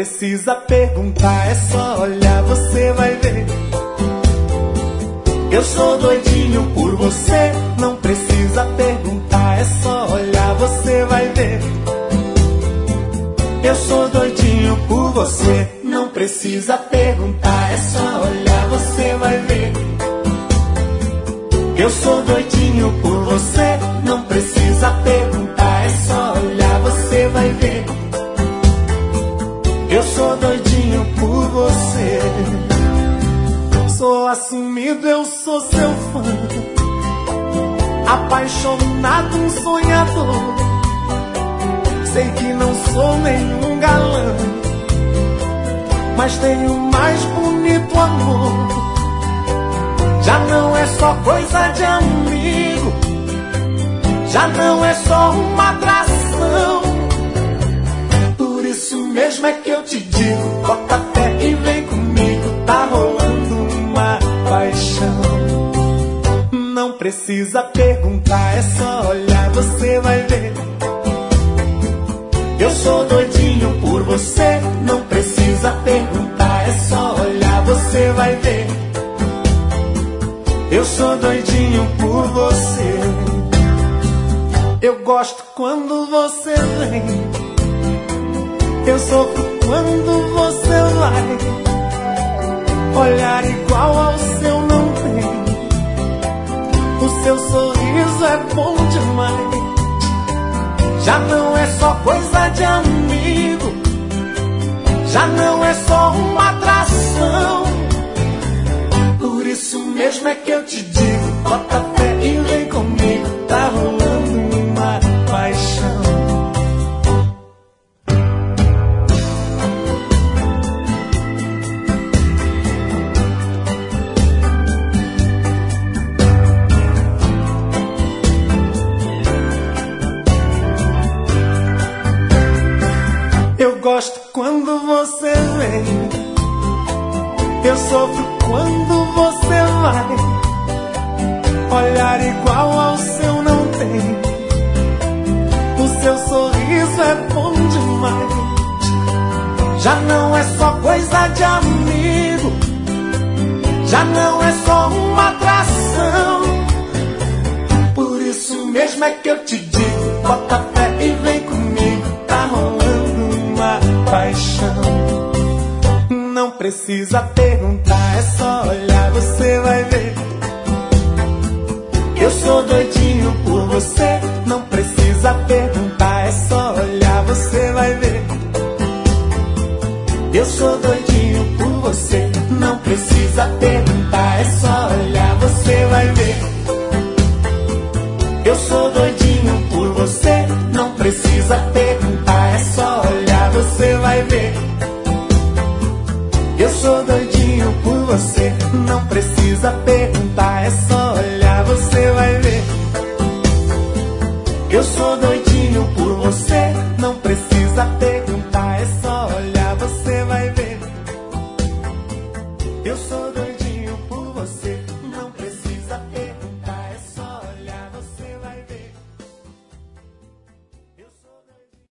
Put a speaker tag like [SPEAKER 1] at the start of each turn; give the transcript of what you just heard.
[SPEAKER 1] precisa perguntar, é só olhar, você vai ver. Eu sou doidinho por você, não precisa perguntar, é só olhar, você vai ver. Eu sou doidinho por você, não precisa perguntar, é só olhar, você vai ver. Eu sou doidinho por você, não precisa perguntar, é só olhar, você vai ver. Eu sou doidinho por você. Sou assumido, eu sou seu fã, apaixonado, um sonhador. Sei que não sou nenhum galã, mas tenho o mais bonito amor. Já não é só coisa de amigo, já não é só uma atração. Por isso mesmo é que eu te digo, bota fé e vem comigo, tá rolando uma paixão. Não precisa perguntar, é só olhar, você vai ver. Eu sou doidinho por você, não precisa perguntar, é só olhar, você vai ver. Eu sou doidinho por você. Eu gosto quando você vem, eu sofro quando você vai. Olhar igual ao seu não tem, o seu sorriso é bom demais. Já não é só coisa de amigo, já não é só uma atração. Por isso mesmo é que eu te digo, bota fé e vem comigo, tá rolando uma paixão. Eu gosto quando você vem, eu sofro quando você vai. Olhar igual ao seu não tem, o seu sorriso é bom demais. Já não é só coisa de amigo, já não é só uma atração. Por isso mesmo é que eu te digo, bota fé e vem comigo, tá rolando uma paixão. Não precisa perguntar, é só olhar, você vai ver. Eu sou doidinho por você, não precisa perguntar, é só olhar, você vai ver. Eu sou doidinho por você, não precisa perguntar, é só olhar, você vai ver. Eu sou doidinho por você, não precisa perguntar, é só olhar, você vai ver. Eu sou doidinho por você, não precisa perguntar, é só